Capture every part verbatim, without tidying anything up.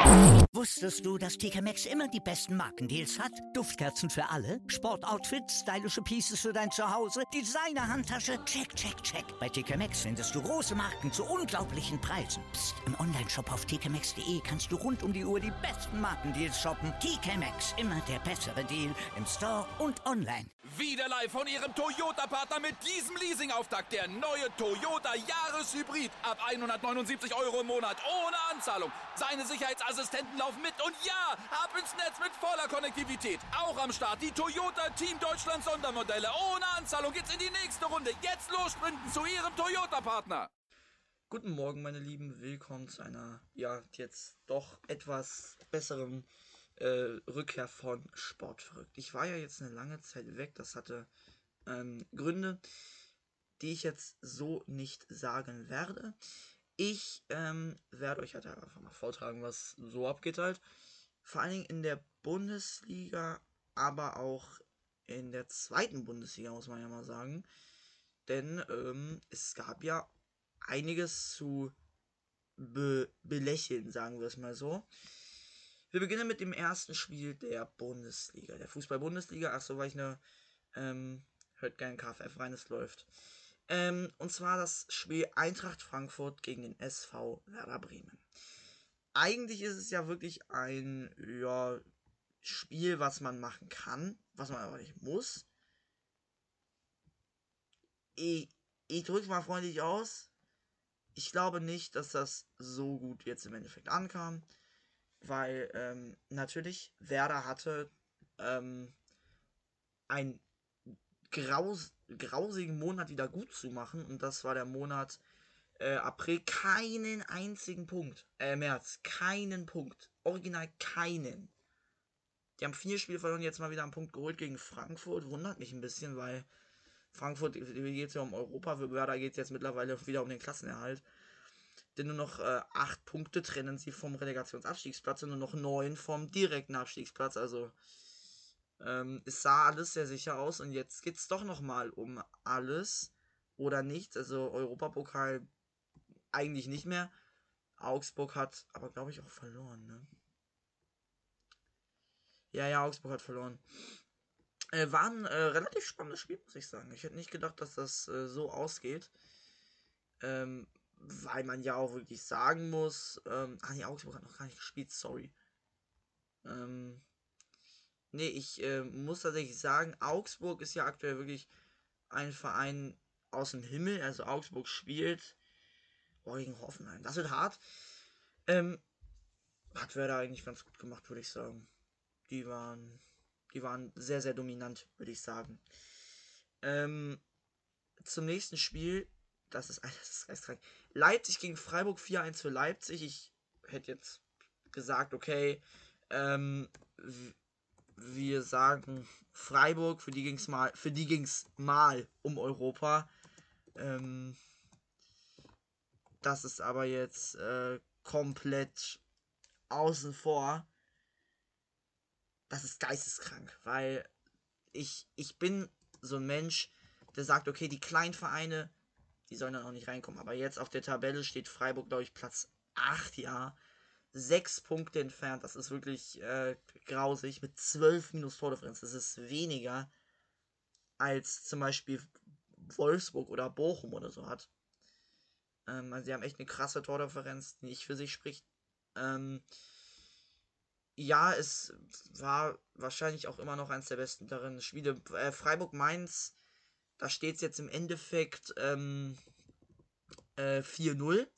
Wusstest du, dass T K Maxx immer die besten Markendeals hat? Duftkerzen für alle, Sportoutfits, stylische Pieces für dein Zuhause, Designer-Handtasche, check, check, check. Bei T K Maxx findest du große Marken zu unglaublichen Preisen. Psst. Im Onlineshop auf t k maxx punkt d e kannst du rund um die Uhr die besten Markendeals shoppen. T K Maxx, immer der bessere Deal im Store und online. Wieder live von Ihrem Toyota-Partner mit diesem Leasing-Auftakt. Der neue Toyota Jahreshybrid. Ab hundertneunundsiebzig Euro im Monat. Ohne Anzahlung. Seine Sicherheitsassistenten laufen mit. Und ja, ab ins Netz mit voller Konnektivität. Auch am Start die Toyota Team Deutschland Sondermodelle. Ohne Anzahlung geht's in die nächste Runde. Jetzt los sprinten zu Ihrem Toyota-Partner. Guten Morgen, meine Lieben. Willkommen zu einer, ja, jetzt doch etwas besseren äh, Rückkehr von Sportverrückt. Ich war ja jetzt eine lange Zeit weg. Das hatte ähm, Gründe, die ich jetzt so nicht sagen werde. Ich ähm, werde euch halt einfach mal vortragen, was so abgeht halt. Vor allen Dingen in der Bundesliga, aber auch in der zweiten Bundesliga, muss man ja mal sagen. Denn ähm, es gab ja einiges zu be- belächeln, sagen wir es mal so. Wir beginnen mit dem ersten Spiel der Bundesliga, der Fußball-Bundesliga. Achso, weil ich eine, ähm, hört gerne K F F rein, es läuft. Ähm, und zwar das Spiel Eintracht Frankfurt gegen den S V Werder Bremen. Eigentlich ist es ja wirklich ein, ja, Spiel, was man machen kann, was man aber nicht muss. Ich, ich drücke mal freundlich aus. Ich glaube nicht, dass das so gut jetzt im Endeffekt ankam, weil ähm, natürlich Werder hatte ähm, einen graus grausigen Monat wieder gut zu machen, und das war der Monat äh, April. Keinen einzigen Punkt, äh, März, keinen Punkt, original keinen. Die haben vier Spiele verloren, jetzt mal wieder einen Punkt geholt gegen Frankfurt, wundert mich ein bisschen, weil Frankfurt geht es ja um Europa, Werder geht es jetzt mittlerweile wieder um den Klassenerhalt. Denn nur noch äh, acht Punkte trennen sie vom Relegationsabstiegsplatz und nur noch neun vom direkten Abstiegsplatz. Also ähm, es sah alles sehr sicher aus, und jetzt geht es doch nochmal um alles oder nichts. Also Europapokal eigentlich nicht mehr. Augsburg hat aber, glaube ich, auch verloren, ne? Ja, ja, Augsburg hat verloren. Äh, war ein äh, relativ spannendes Spiel, muss ich sagen. Ich hätte nicht gedacht, dass das äh, so ausgeht. Ähm, weil man ja auch wirklich sagen muss, ähm, ah nee, Augsburg hat noch gar nicht gespielt, sorry. Ähm, nee, ich äh, muss tatsächlich sagen, Augsburg ist ja aktuell wirklich ein Verein aus dem Himmel. Also Augsburg spielt boah, gegen Hoffenheim. Das wird hart. Ähm, hat Werder eigentlich ganz gut gemacht, würde ich sagen. Die waren, die waren sehr, sehr dominant, würde ich sagen. Ähm, zum nächsten Spiel, das ist, das ist geistkrank. Leipzig gegen Freiburg, vier eins für Leipzig. Ich hätte jetzt gesagt, okay, ähm, wir sagen Freiburg, für die ging's mal, für die ging's mal um Europa. Ähm, das ist aber jetzt äh, komplett außen vor. Das ist geisteskrank, weil ich, ich bin so ein Mensch, der sagt, okay, die kleinen Vereine, die sollen dann auch nicht reinkommen. Aber jetzt auf der Tabelle steht Freiburg, glaube ich, Platz acht, ja. Sechs Punkte entfernt. Das ist wirklich äh, grausig. Mit zwölf minus Tordifferenz. Das ist weniger als zum Beispiel Wolfsburg oder Bochum oder so hat. Ähm, also sie haben echt eine krasse Tordifferenz, die nicht für sich spricht. Ähm, ja, es war wahrscheinlich auch immer noch eines der besten darin Spiele. Äh, Freiburg-Mainz, da steht es jetzt im Endeffekt ähm, äh, vier null.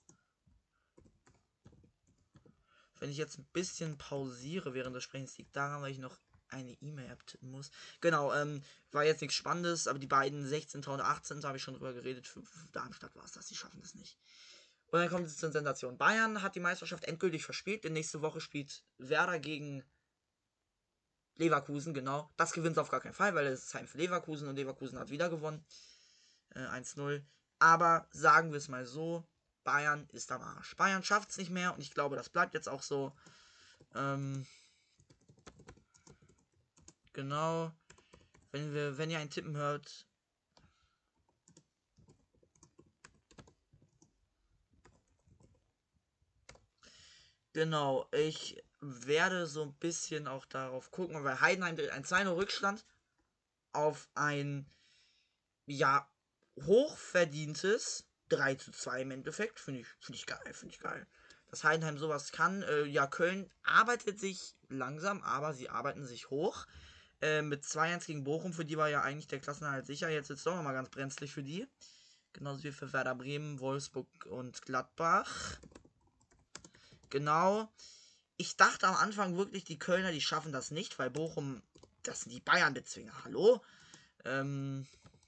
Wenn ich jetzt ein bisschen pausiere während des Sprechens, liegt daran, weil ich noch eine E-Mail abtippen muss. Genau, ähm, war jetzt nichts Spannendes, aber die beiden sechzehnten und achtzehnten habe ich schon drüber geredet. Für, für Darmstadt war es das, die schaffen das nicht. Und dann kommt es zur Sensation. Bayern hat die Meisterschaft endgültig verspielt, denn nächste Woche spielt Werder gegen Leverkusen, genau. Das gewinnt auf gar keinen Fall, weil es ist Heim für Leverkusen, und Leverkusen hat wieder gewonnen. Äh, eins null. Aber sagen wir es mal so, Bayern ist am Arsch. Bayern schafft es nicht mehr, und ich glaube, das bleibt jetzt auch so. Ähm, genau. Wenn wir, wenn ihr ein Tippen hört. Genau, ich werde so ein bisschen auch darauf gucken, weil Heidenheim dreht ein zwei null Rückstand auf ein, ja, hochverdientes drei zu zwei im Endeffekt. Finde ich, finde ich geil, finde ich geil. Dass Heidenheim sowas kann. Äh, ja, Köln arbeitet sich langsam, aber sie arbeiten sich hoch. Äh, mit zwei eins gegen Bochum, für die war ja eigentlich der Klassenerhalt sicher. Jetzt ist es doch nochmal ganz brenzlig für die. Genauso wie für Werder Bremen, Wolfsburg und Gladbach. Genau. Ich dachte am Anfang wirklich, die Kölner, die schaffen das nicht, weil Bochum, das sind die Bayern-Bezwinger. Hallo? Ähm,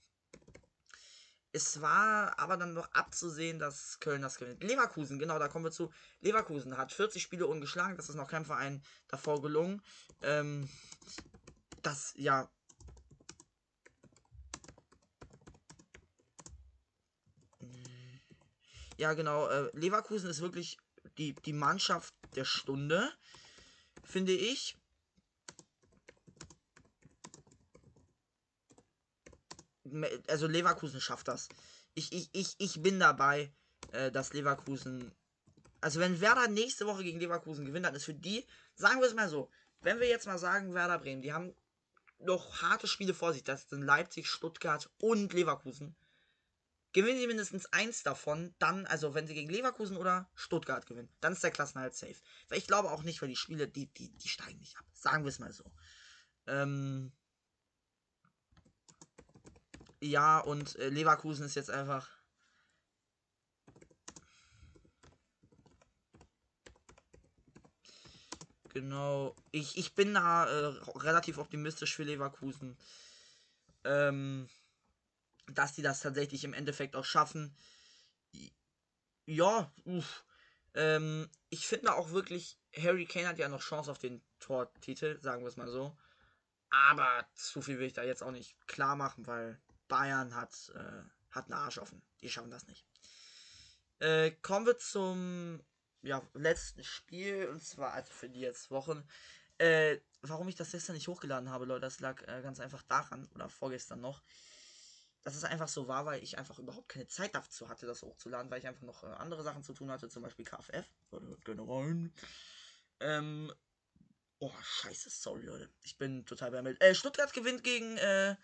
es war aber dann noch abzusehen, dass Köln das gewinnt. Leverkusen, genau, da kommen wir zu. Leverkusen hat vierzig Spiele ungeschlagen, das ist noch kein Verein davor gelungen. Ähm, das, ja. Ja, genau, äh, Leverkusen ist wirklich die, die Mannschaft der Stunde, finde ich. Also Leverkusen schafft das. Ich, ich, ich, ich bin dabei, äh, dass Leverkusen. Also wenn Werder nächste Woche gegen Leverkusen gewinnt, dann ist für die, sagen wir es mal so, wenn wir jetzt mal sagen, Werder Bremen, die haben noch harte Spiele vor sich, das sind Leipzig, Stuttgart und Leverkusen. Gewinnen sie mindestens eins davon, dann, also wenn sie gegen Leverkusen oder Stuttgart gewinnen, dann ist der Klassenerhalt safe. Weil ich glaube auch nicht, weil die Spiele, die, die, die steigen nicht ab. Sagen wir es mal so. Ähm, ja, und äh, Leverkusen ist jetzt einfach. Genau. Ich, ich bin da äh, relativ optimistisch für Leverkusen. Ähm, dass die das tatsächlich im Endeffekt auch schaffen. Ja, uff. Ähm, ich finde auch wirklich, Harry Kane hat ja noch Chance auf den Tortitel, sagen wir es mal so. Aber zu viel will ich da jetzt auch nicht klar machen, weil Bayern hat, äh, hat einen Arsch offen. Die schaffen das nicht. Äh, kommen wir zum ja, letzten Spiel, und zwar also für die jetzt Wochen. Äh, warum ich das gestern nicht hochgeladen habe, Leute, das lag äh, ganz einfach daran, oder vorgestern noch, dass es einfach so war, weil ich einfach überhaupt keine Zeit dazu hatte, das hochzuladen, weil ich einfach noch äh, andere Sachen zu tun hatte, zum Beispiel K F F. Leute, gerne rein. Ähm, oh, scheiße, sorry, Leute. Ich bin total beimelt. Äh, Stuttgart gewinnt gegen, äh,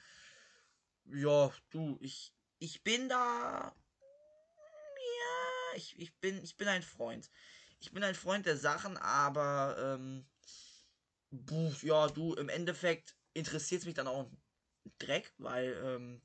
ja, du, ich, ich bin da, ja, ich, ich bin, ich bin ein Freund. Ich bin ein Freund der Sachen, aber, ähm, buh, ja, du, im Endeffekt interessiert es mich dann auch ein Dreck, weil, ähm,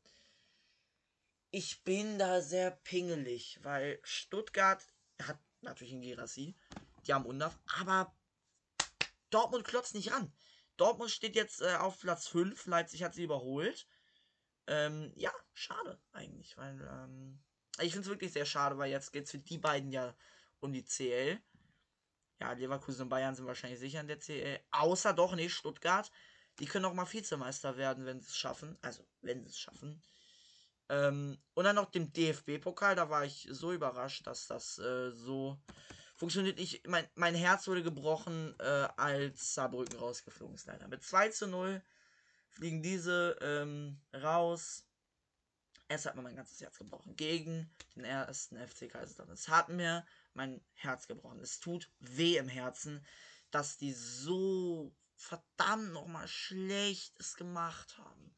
ich bin da sehr pingelig, weil Stuttgart hat natürlich einen Girassi, die haben Undaf, aber Dortmund klotzt nicht ran. Dortmund steht jetzt äh, auf Platz fünf, Leipzig hat sie überholt. Ähm, ja, schade eigentlich, weil ähm, ich finde es wirklich sehr schade, weil jetzt geht es für die beiden ja um die C L. Ja, Leverkusen und Bayern sind wahrscheinlich sicher in der C L. Außer doch nicht Stuttgart. Die können auch mal Vizemeister werden, wenn sie es schaffen. Also, wenn sie es schaffen. Ähm, und dann noch dem D F B-Pokal, da war ich so überrascht, dass das äh, so funktioniert. Ich, mein, mein Herz wurde gebrochen, äh, als Saarbrücken rausgeflogen ist, leider. Mit zwei zu null fliegen diese ähm, raus. Es hat mir mein ganzes Herz gebrochen. Gegen den ersten F C Kaiserslautern. Es hat mir mein Herz gebrochen. Es tut weh im Herzen, dass die so verdammt nochmal Schlechtes gemacht haben.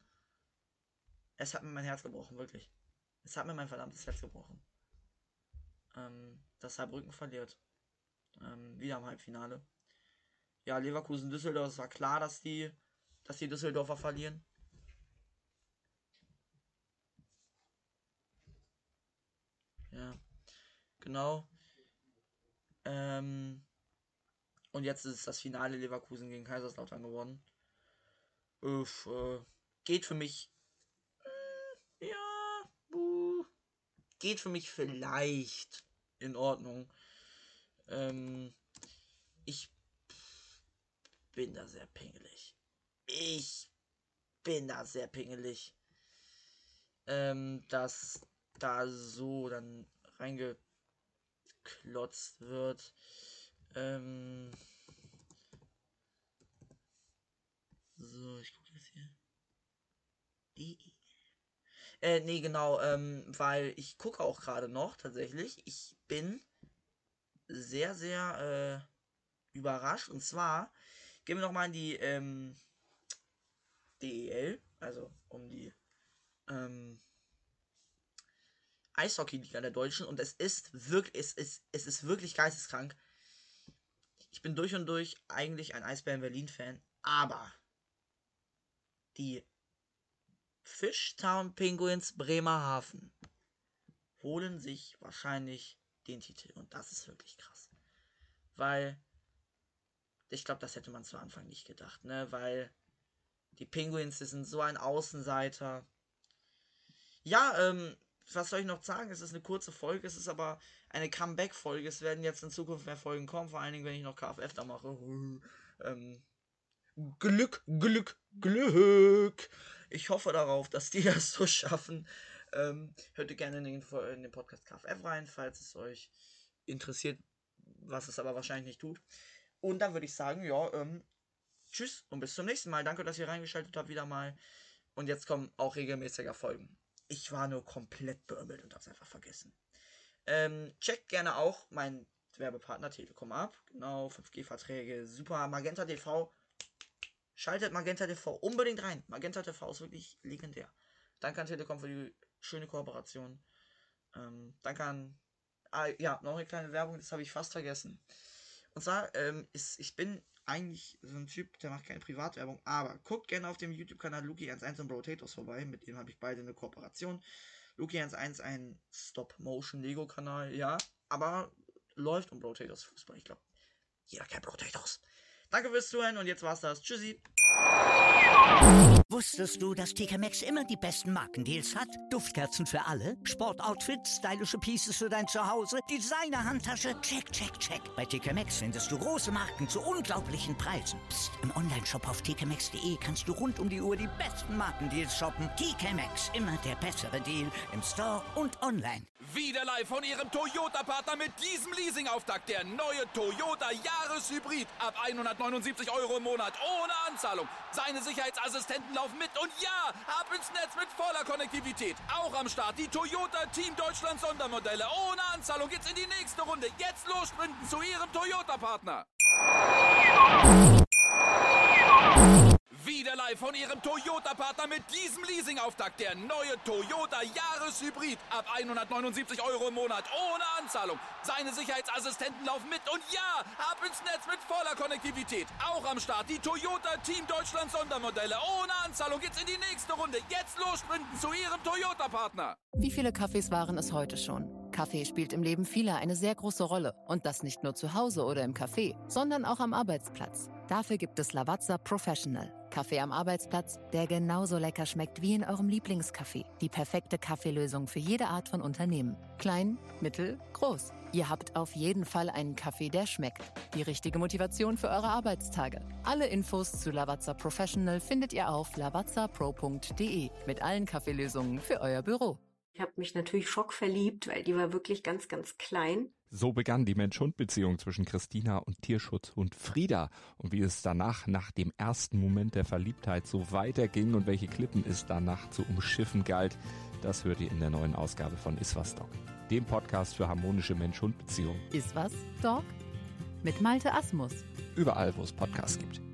Es hat mir mein Herz gebrochen, wirklich. Es hat mir mein verdammtes Herz gebrochen. Ähm, dass Saarbrücken verliert. Ähm, wieder im Halbfinale. Ja, Leverkusen, Düsseldorf, es war klar, dass die, dass die Düsseldorfer verlieren. Ja, genau. Ähm, und jetzt ist es das Finale Leverkusen gegen Kaiserslautern geworden. Uff, äh, geht für mich. Ja, buh, geht für mich vielleicht in Ordnung. Ähm, ich bin da sehr pingelig. Ich bin da sehr pingelig. Ähm, dass da so dann reingeklotzt wird. Ähm, so, ich gucke jetzt hier. Die. Äh, nee, genau, ähm, weil ich gucke auch gerade noch tatsächlich. Ich bin sehr, sehr, überrascht. Und zwar gehen wir nochmal in die ähm, D E L, also um die ähm, Eishockey-Liga der Deutschen. Und es ist wirklich, es ist, es ist wirklich geisteskrank. Ich bin durch und durch eigentlich ein Eisbären Berlin-Fan, aber die Fishtown Penguins Bremerhaven holen sich wahrscheinlich den Titel. Und das ist wirklich krass. Weil, ich glaube, das hätte man zu Anfang nicht gedacht, ne? Weil die Penguins, die sind so ein Außenseiter. Ja, ähm, was soll ich noch sagen? Es ist eine kurze Folge, es ist aber eine Comeback-Folge. Es werden jetzt in Zukunft mehr Folgen kommen, vor allen Dingen, wenn ich noch K F F da mache. ähm, Glück, Glück, Glück. Ich hoffe darauf, dass die das so schaffen. Ähm, hört ihr gerne in den, in den Podcast K F F rein, falls es euch interessiert, was es aber wahrscheinlich nicht tut. Und dann würde ich sagen, ja, ähm, tschüss und bis zum nächsten Mal. Danke, dass ihr reingeschaltet habt wieder mal. Und jetzt kommen auch regelmäßiger Folgen. Ich war nur komplett beömmelt und hab's einfach vergessen. Ähm, checkt gerne auch meinen Werbepartner Telekom ab. Genau, fünf G-Verträge, super. Magenta T V. Schaltet Magenta T V unbedingt rein. Magenta T V ist wirklich legendär. Danke an Telekom für die schöne Kooperation. Ähm, danke an... Ah, ja, noch eine kleine Werbung, das habe ich fast vergessen. Und zwar, ähm, ist, ich bin eigentlich so ein Typ, der macht keine Privatwerbung, aber guckt gerne auf dem YouTube-Kanal Luki eins eins und Brotatos vorbei, mit dem habe ich beide eine Kooperation. Luki eins eins, ein Stop-Motion-Lego-Kanal, ja, aber läuft um Brotatos Fußball, ich glaube, jeder kennt Brotatos. Danke fürs Zuhören und jetzt war's das. Tschüssi. Wusstest du, dass T K Maxx immer die besten Markendeals hat? Duftkerzen für alle, Sportoutfits, stylische Pieces für dein Zuhause, Designer-Handtasche, check, check, check. Bei T K Maxx findest du große Marken zu unglaublichen Preisen. Psst. Im Onlineshop auf t k maxx punkt d e kannst du rund um die Uhr die besten Markendeals shoppen. T K Maxx, immer der bessere Deal im Store und online. Wieder live von Ihrem Toyota-Partner mit diesem Leasing-Auftakt. Der neue Toyota Jahreshybrid. Ab hundertneunundsiebzig Euro im Monat ohne Anzahlung. Seine Sicherheitsassistenten laufen mit und ja, ab ins Netz mit voller Konnektivität. Auch am Start die Toyota Team Deutschland Sondermodelle. Ohne Anzahlung geht's in die nächste Runde. Jetzt los sprinten zu Ihrem Toyota-Partner. Wieder live von Ihrem Toyota-Partner mit diesem Leasing-Auftakt. Der neue Toyota Jahreshybrid. Ab hundertneunundsiebzig Euro im Monat ohne Anzahlung. Seine Sicherheitsassistenten laufen mit und ja, ab ins Netz mit voller Konnektivität. Auch am Start die Toyota Team Deutschland Sondermodelle. Ohne Anzahlung geht's in die nächste Runde. Jetzt los sprinten zu Ihrem Toyota-Partner. Wie viele Kaffees waren es heute schon? Kaffee spielt im Leben vieler eine sehr große Rolle. Und das nicht nur zu Hause oder im Café, sondern auch am Arbeitsplatz. Dafür gibt es Lavazza Professional. Kaffee am Arbeitsplatz, der genauso lecker schmeckt wie in eurem Lieblingscafé. Die perfekte Kaffeelösung für jede Art von Unternehmen. Klein, mittel, groß. Ihr habt auf jeden Fall einen Kaffee, der schmeckt. Die richtige Motivation für eure Arbeitstage. Alle Infos zu Lavazza Professional findet ihr auf lavazza pro punkt d e mit allen Kaffeelösungen für euer Büro. Ich habe mich natürlich schockverliebt, weil die war wirklich ganz, ganz klein. So begann die Mensch-Hund-Beziehung zwischen Christina und Tierschutzhund Frieda. Und wie es danach, nach dem ersten Moment der Verliebtheit, so weiterging und welche Klippen es danach zu umschiffen galt, das hört ihr in der neuen Ausgabe von Iswas Dog, dem Podcast für harmonische Mensch-Hund-Beziehungen. Iswas Dog? Mit Malte Asmus. Überall, wo es Podcasts gibt.